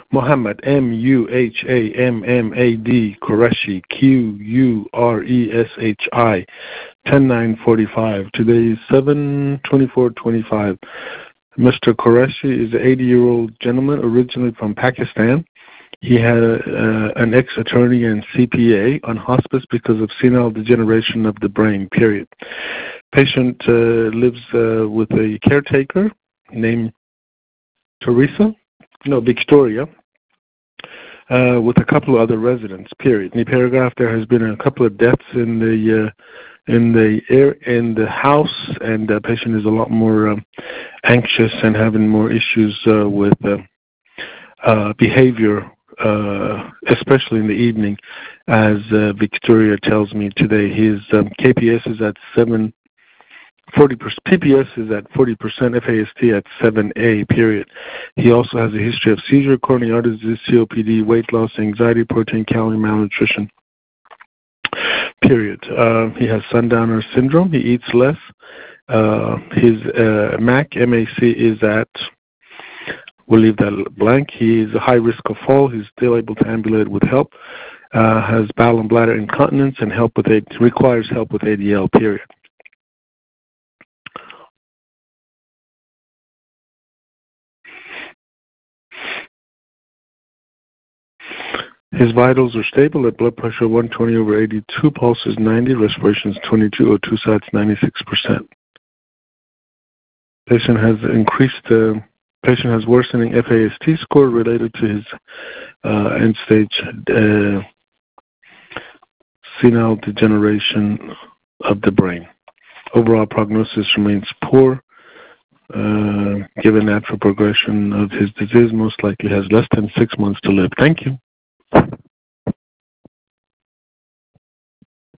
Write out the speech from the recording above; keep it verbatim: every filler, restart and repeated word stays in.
Muhammad, M U H A M M A D, Qureshi, Q U R E S H I, ten nine forty-five. Today is seven twenty-four twenty-five. Mister Qureshi is an eighty-year-old gentleman originally from Pakistan. He had a, uh, an ex-attorney and C P A on hospice because of senile degeneration of the brain, period. Patient uh, lives uh, with a caretaker named Teresa, no, Victoria, uh, with a couple of other residents, period. In the paragraph, there has been a couple of deaths in the uh, in the air in the house, and the patient is a lot more um, anxious and having more issues uh, with uh, uh, behavior, uh, especially in the evening. As uh, Victoria tells me today, his um, K P S is at seven. forty percent, P P S is at forty percent, F A S T at seven A, period. He also has a history of seizure, coronary artery disease, C O P D, weight loss, anxiety, protein, calorie malnutrition, period. Uh, he has sundowner syndrome. He eats less. Uh, his uh, M A C, M A C is at, we'll leave that blank. He is a high risk of fall. He's still able to ambulate with help. Uh, has bowel and bladder incontinence and help with a, requires help with A D L, period. His vitals are stable at blood pressure one twenty over eighty-two, pulse is ninety, respiration is twenty-two, O two sats ninety-six percent. Patient has increased, uh, patient has worsening F A S T score related to his uh, end-stage uh, senile degeneration of the brain. Overall prognosis remains poor. Uh, given natural progression of his disease, most likely has less than six months to live. Thank you.